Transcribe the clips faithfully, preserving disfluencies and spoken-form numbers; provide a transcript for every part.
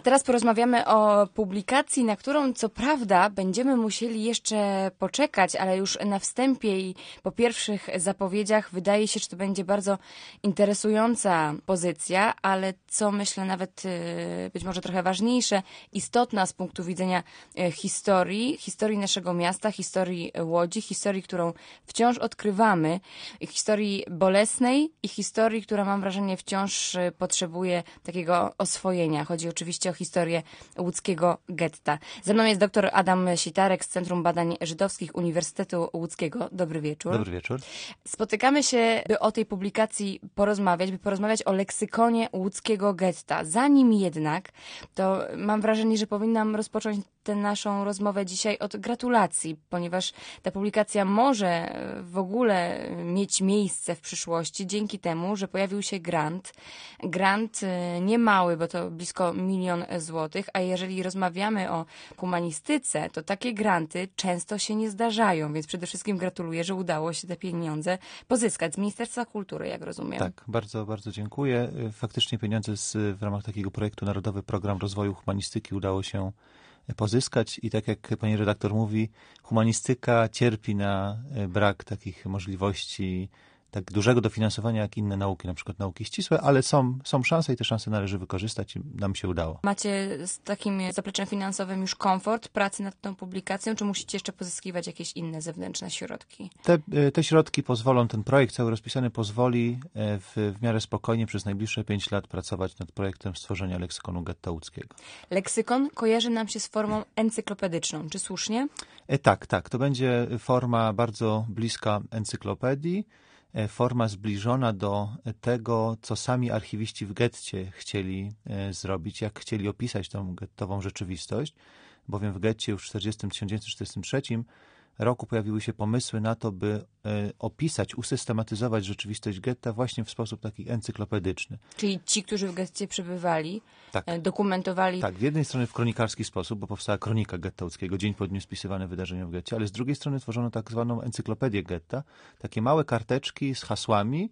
teraz porozmawiamy o publikacji, na którą co prawda będziemy musieli jeszcze poczekać, ale już na wstępie i po pierwszych zapowiedziach wydaje się, że to będzie bardzo interesująca pozycja, ale co myślę nawet być może trochę ważniejsze, istotna z punktu widzenia historii, historii naszego miasta, historii Łodzi, historii, którą wciąż odkrywamy, historii bolesnej i historii, która mam wrażenie wciąż potrzebuje takiego oswojenia. Chodzi oczywiście o historię łódzkiego getta. Ze mną jest dr Adam Sitarek z Centrum Badań Żydowskich Uniwersytetu Łódzkiego. Dobry wieczór. Dobry wieczór. Spotykamy się, by o tej publikacji porozmawiać, by porozmawiać o leksykonie łódzkiego getta. Zanim jednak, to mam wrażenie, że powinnam rozpocząć tę naszą rozmowę dzisiaj od gratulacji, ponieważ ta publikacja może w ogóle mieć miejsce w przyszłości dzięki temu, że pojawił się grant. Grant niemały, bo to blisko milion złotych, a jeżeli rozmawiamy o humanistyce, to takie granty często się nie zdarzają, więc przede wszystkim gratuluję, że udało się te pieniądze pozyskać z Ministerstwa Kultury, jak rozumiem. Tak, bardzo, bardzo dziękuję. Faktycznie pieniądze z, w ramach takiego projektu Narodowy Program Rozwoju Humanistyki udało się pozyskać i tak jak pani redaktor mówi, humanistyka cierpi na brak takich możliwości tak dużego dofinansowania jak inne nauki, na przykład nauki ścisłe, ale są, są szanse i te szanse należy wykorzystać i nam się udało. Macie z takim zapleczem finansowym już komfort pracy nad tą publikacją, czy musicie jeszcze pozyskiwać jakieś inne zewnętrzne środki? Te, te środki pozwolą, ten projekt cały rozpisany pozwoli w, w miarę spokojnie przez najbliższe pięć lat pracować nad projektem stworzenia leksykonu getta łódzkiego. Leksykon kojarzy nam się z formą encyklopedyczną, czy słusznie? E, tak, tak. To będzie forma bardzo bliska encyklopedii, forma zbliżona do tego, co sami archiwiści w getcie chcieli zrobić, jak chcieli opisać tą gettową rzeczywistość, bowiem w getcie już w tysiąc dziewięćset czterdziestym trzecim roku pojawiły się pomysły na to, by opisać, usystematyzować rzeczywistość getta właśnie w sposób taki encyklopedyczny. Czyli ci, którzy w getcie przebywali, tak. dokumentowali... Tak, z jednej strony w kronikarski sposób, bo powstała kronika getta łódzkiego, dzień po dniu spisywane wydarzenia w getcie, ale z drugiej strony tworzono tak zwaną encyklopedię getta, takie małe karteczki z hasłami,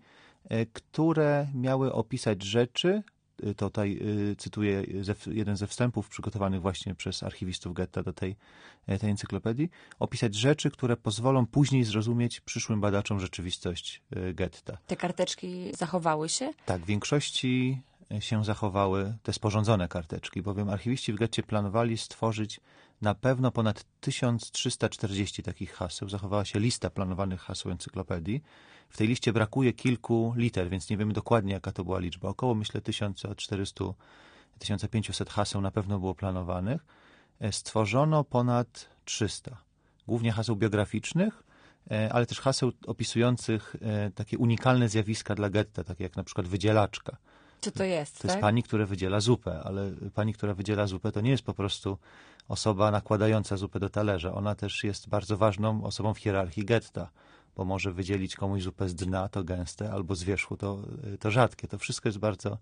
które miały opisać rzeczy. To tutaj y, cytuję ze, jeden ze wstępów przygotowanych właśnie przez archiwistów getta do tej, tej encyklopedii, opisać rzeczy, które pozwolą później zrozumieć przyszłym badaczom rzeczywistość y, getta. Te karteczki zachowały się? Tak, w większości się zachowały te sporządzone karteczki, bowiem archiwiści w getcie planowali stworzyć na pewno ponad tysiąc trzysta czterdzieści takich haseł. Zachowała się lista planowanych haseł encyklopedii. W tej liście brakuje kilku liter, więc nie wiemy dokładnie, jaka to była liczba. Około, myślę, tysiąc czterysta do tysiąc pięćset haseł na pewno było planowanych. Stworzono ponad trzysta. Głównie haseł biograficznych, ale też haseł opisujących takie unikalne zjawiska dla getta, takie jak na przykład wydzielaczka. Co to jest, To tak? jest pani, która wydziela zupę, ale pani, która wydziela zupę, to nie jest po prostu osoba nakładająca zupę do talerza. Ona też jest bardzo ważną osobą w hierarchii getta, bo może wydzielić komuś zupę z dna, to gęste, albo z wierzchu, to, to rzadkie. To wszystko jest bardzo,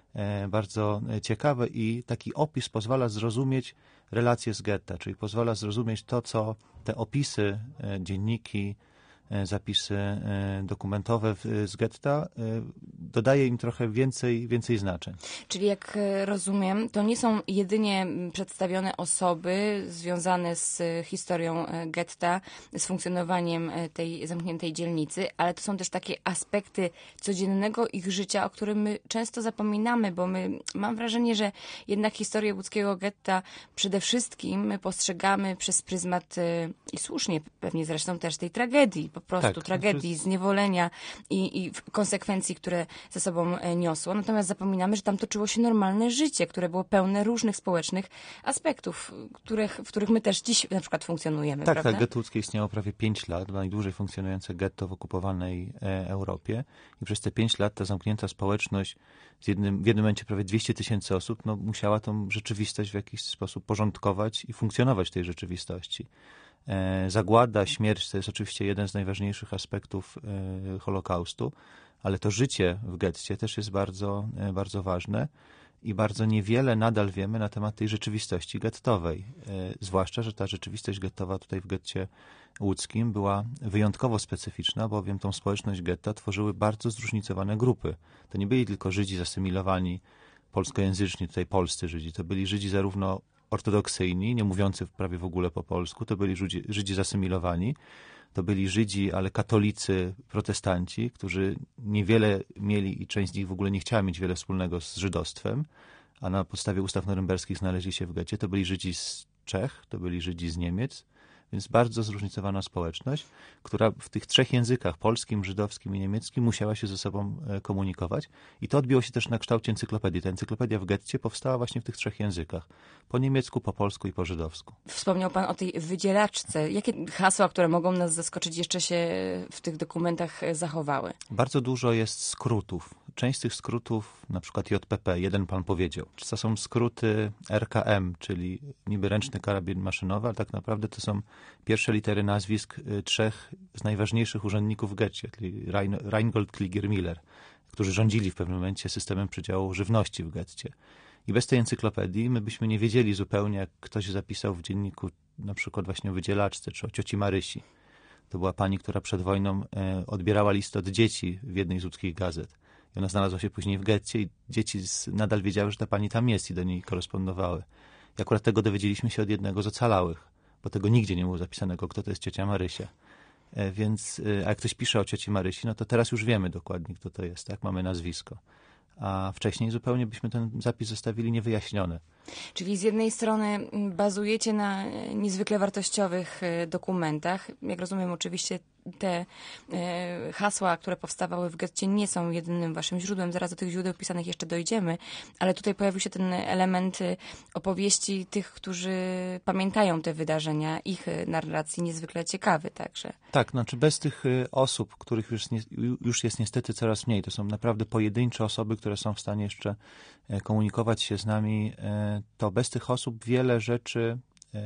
bardzo ciekawe i taki opis pozwala zrozumieć relacje z getta, czyli pozwala zrozumieć to, co te opisy, dzienniki, zapisy dokumentowe z getta, dodaje im trochę więcej, więcej znaczeń. Czyli jak rozumiem, to nie są jedynie przedstawione osoby związane z historią getta, z funkcjonowaniem tej zamkniętej dzielnicy, ale to są też takie aspekty codziennego ich życia, o którym my często zapominamy, bo my, mam wrażenie, że jednak historię łódzkiego getta przede wszystkim my postrzegamy przez pryzmat, i słusznie pewnie zresztą też tej tragedii, po prostu tak, tragedii, jest... zniewolenia i, i konsekwencji, które ze sobą niosło. Natomiast zapominamy, że tam toczyło się normalne życie, które było pełne różnych społecznych aspektów, których, w których my też dziś na przykład funkcjonujemy. Tak, prawda? tak. Getto łódzkie istniało prawie pięć lat, najdłużej funkcjonujące getto w okupowanej e, Europie i przez te pięć lat ta zamknięta społeczność z jednym, w jednym momencie prawie dwieście tysięcy osób no, musiała tą rzeczywistość w jakiś sposób porządkować i funkcjonować w tej rzeczywistości. Zagłada, śmierć to jest oczywiście jeden z najważniejszych aspektów Holokaustu, ale to życie w getcie też jest bardzo, bardzo ważne i bardzo niewiele nadal wiemy na temat tej rzeczywistości gettowej. Zwłaszcza, że ta rzeczywistość gettowa tutaj w getcie łódzkim była wyjątkowo specyficzna, bowiem tą społeczność getta tworzyły bardzo zróżnicowane grupy. To nie byli tylko Żydzi zasymilowani polskojęzyczni, tutaj polscy Żydzi. To byli Żydzi zarówno ortodoksyjni, nie mówiący prawie w ogóle po polsku, to byli Żydzi, Żydzi zasymilowani, to byli Żydzi, ale katolicy, protestanci, którzy niewiele mieli i część z nich w ogóle nie chciała mieć wiele wspólnego z żydostwem, a na podstawie ustaw norymberskich znaleźli się w getcie. To byli Żydzi z Czech, to byli Żydzi z Niemiec, więc bardzo zróżnicowana społeczność, która w tych trzech językach, polskim, żydowskim i niemieckim, musiała się ze sobą komunikować. I to odbiło się też na kształcie encyklopedii. Ta encyklopedia w getcie powstała właśnie w tych trzech językach. Po niemiecku, po polsku i po żydowsku. Wspomniał pan o tej wydzielaczce. Jakie hasła, które mogą nas zaskoczyć, jeszcze się w tych dokumentach zachowały? Bardzo dużo jest skrótów. Część z tych skrótów, na przykład J P P, jeden pan powiedział. To są skróty R K M, czyli niby ręczny karabin maszynowy, ale tak naprawdę to są pierwsze litery nazwisk trzech z najważniejszych urzędników w getcie, czyli Rein, Reingold Kliger-Miller, którzy rządzili w pewnym momencie systemem przydziału żywności w getcie. I bez tej encyklopedii my byśmy nie wiedzieli zupełnie, jak ktoś zapisał w dzienniku na przykład właśnie o wydzielaczce, czy o cioci Marysi. To była pani, która przed wojną e, odbierała listy od dzieci w jednej z łódzkich gazet. I ona znalazła się później w getcie i dzieci z, nadal wiedziały, że ta pani tam jest i do niej korespondowały. I akurat tego dowiedzieliśmy się od jednego z ocalałych, bo tego nigdzie nie było zapisanego, kto to jest ciocia Marysia. E, więc, e, a jak ktoś pisze o cioci Marysi, no to teraz już wiemy dokładnie, kto to jest, tak? Mamy nazwisko. A wcześniej zupełnie byśmy ten zapis zostawili niewyjaśniony. Czyli z jednej strony bazujecie na niezwykle wartościowych dokumentach. Jak rozumiem, oczywiście te e, hasła, które powstawały w getcie, nie są jedynym waszym źródłem. Zaraz do tych źródeł pisanych jeszcze dojdziemy, ale tutaj pojawił się ten element opowieści tych, którzy pamiętają te wydarzenia, ich narracji niezwykle ciekawy także. Tak, znaczy bez tych osób, których już, nie, już jest niestety coraz mniej, to są naprawdę pojedyncze osoby, które są w stanie jeszcze komunikować się z nami, to bez tych osób wiele rzeczy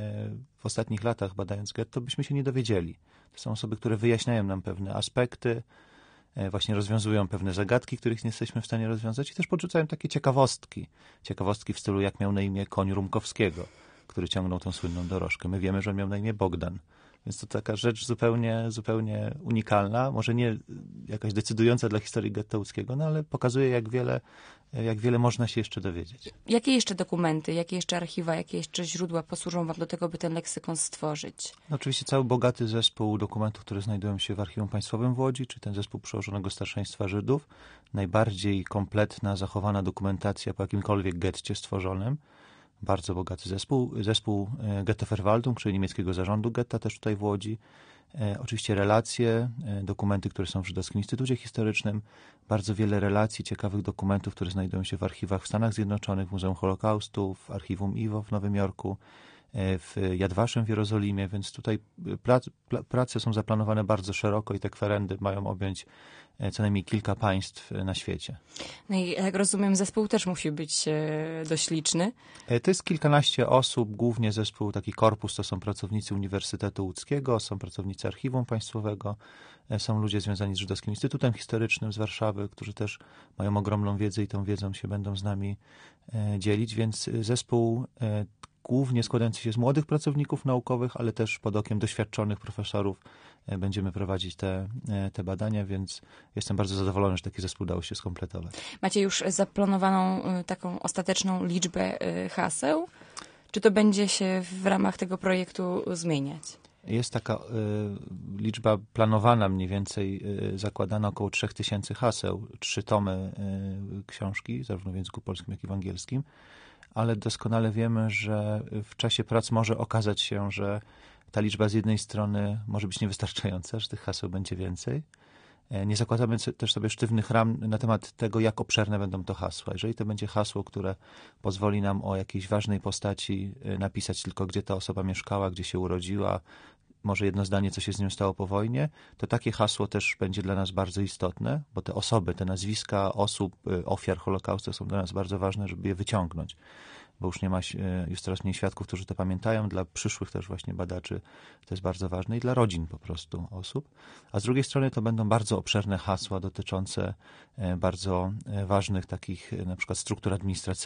w ostatnich latach, badając getto, byśmy się nie dowiedzieli. To są osoby, które wyjaśniają nam pewne aspekty, właśnie rozwiązują pewne zagadki, których nie jesteśmy w stanie rozwiązać i też podrzucają takie ciekawostki. Ciekawostki w stylu, jak miał na imię koń Rumkowskiego, który ciągnął tą słynną dorożkę. My wiemy, że on miał na imię Bogdan. Więc to taka rzecz zupełnie, zupełnie unikalna, może nie jakaś decydująca dla historii getta łódzkiego, no ale pokazuje, jak wiele, jak wiele można się jeszcze dowiedzieć. Jakie jeszcze dokumenty, jakie jeszcze archiwa, jakie jeszcze źródła posłużą wam do tego, by ten leksykon stworzyć? No, oczywiście cały bogaty zespół dokumentów, które znajdują się w Archiwum Państwowym w Łodzi, czy ten zespół Przełożonego Starszeństwa Żydów. Najbardziej kompletna, zachowana dokumentacja po jakimkolwiek getcie stworzonym. Bardzo bogaty zespół. Zespół Gettoverwaltung, czyli niemieckiego zarządu getta, też tutaj w Łodzi. E, oczywiście relacje, e, dokumenty, które są w Żydowskim Instytucie Historycznym. Bardzo wiele relacji, ciekawych dokumentów, które znajdują się w archiwach w Stanach Zjednoczonych, w Muzeum Holokaustu, w Archiwum I W O w Nowym Jorku, e, w Yad Vashem w Jerozolimie, więc tutaj prac, prace są zaplanowane bardzo szeroko i te kwerendy mają objąć co najmniej kilka państw na świecie. No i jak rozumiem, zespół też musi być e, dość liczny. To jest kilkanaście osób, głównie zespół, taki korpus, to są pracownicy Uniwersytetu Łódzkiego, są pracownicy Archiwum Państwowego, są ludzie związani z Żydowskim Instytutem Historycznym z Warszawy, którzy też mają ogromną wiedzę i tą wiedzą się będą z nami dzielić, więc zespół głównie składający się z młodych pracowników naukowych, ale też pod okiem doświadczonych profesorów będziemy prowadzić te, te badania, więc jestem bardzo zadowolony, że taki zespół dało się skompletować. Macie już zaplanowaną taką ostateczną liczbę haseł? Czy to będzie się w ramach tego projektu zmieniać? Jest taka y, liczba planowana mniej więcej, y, zakładana około trzech tysięcy haseł, trzy tomy y, książki, zarówno w języku polskim, jak i w angielskim, ale doskonale wiemy, że w czasie prac może okazać się, że ta liczba z jednej strony może być niewystarczająca, że tych haseł będzie więcej. Nie zakładamy też sobie sztywnych ram na temat tego, jak obszerne będą to hasła. Jeżeli to będzie hasło, które pozwoli nam o jakiejś ważnej postaci napisać tylko, gdzie ta osoba mieszkała, gdzie się urodziła, może jedno zdanie, co się z nią stało po wojnie, to takie hasło też będzie dla nas bardzo istotne, bo te osoby, te nazwiska osób, ofiar Holokaustu są dla nas bardzo ważne, żeby je wyciągnąć, bo już nie ma, już coraz mniej świadków, którzy to pamiętają, dla przyszłych też właśnie badaczy to jest bardzo ważne i dla rodzin po prostu osób. A z drugiej strony to będą bardzo obszerne hasła dotyczące bardzo ważnych takich na przykład struktur administracyjnych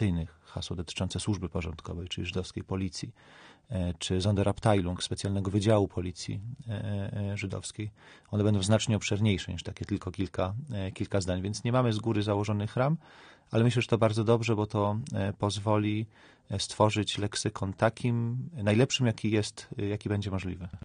hasło dotyczące służby porządkowej, czyli żydowskiej policji, czy Sonderabteilung, specjalnego wydziału policji żydowskiej. One będą znacznie obszerniejsze niż takie tylko kilka, kilka zdań, więc nie mamy z góry założonych ram, ale myślę, że to bardzo dobrze, bo to pozwoli stworzyć leksykon takim najlepszym, jaki jest, jaki będzie możliwy.